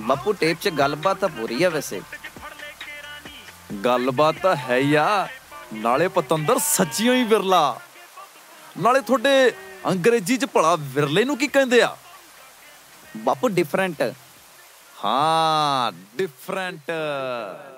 ਬਾਪੂ ਟੇਪ 'ਚ ਗੱਲਬਾਤ ਤਾਂ ਪੂਰੀ ਆ ਵੈਸੇ। ਗੱਲਬਾਤ ਤਾਂ ਹੈ ਹੀ ਆ, ਨਾਲੇ ਪਤੰਦਰ ਸੱਚੀਓ ਹੀ ਵਿਰਲਾ। ਨਾਲੇ ਤੁਹਾਡੇ ਅੰਗਰੇਜ਼ੀ 'ਚ ਭਲਾ ਵਿਰਲੇ ਨੂੰ ਕੀ ਕਹਿੰਦੇ ਆ? ਬਾਪੂ ਡਿਫਰੈਂਟ। ਹਾਂ, ਡਿਫਰੈਂਟ।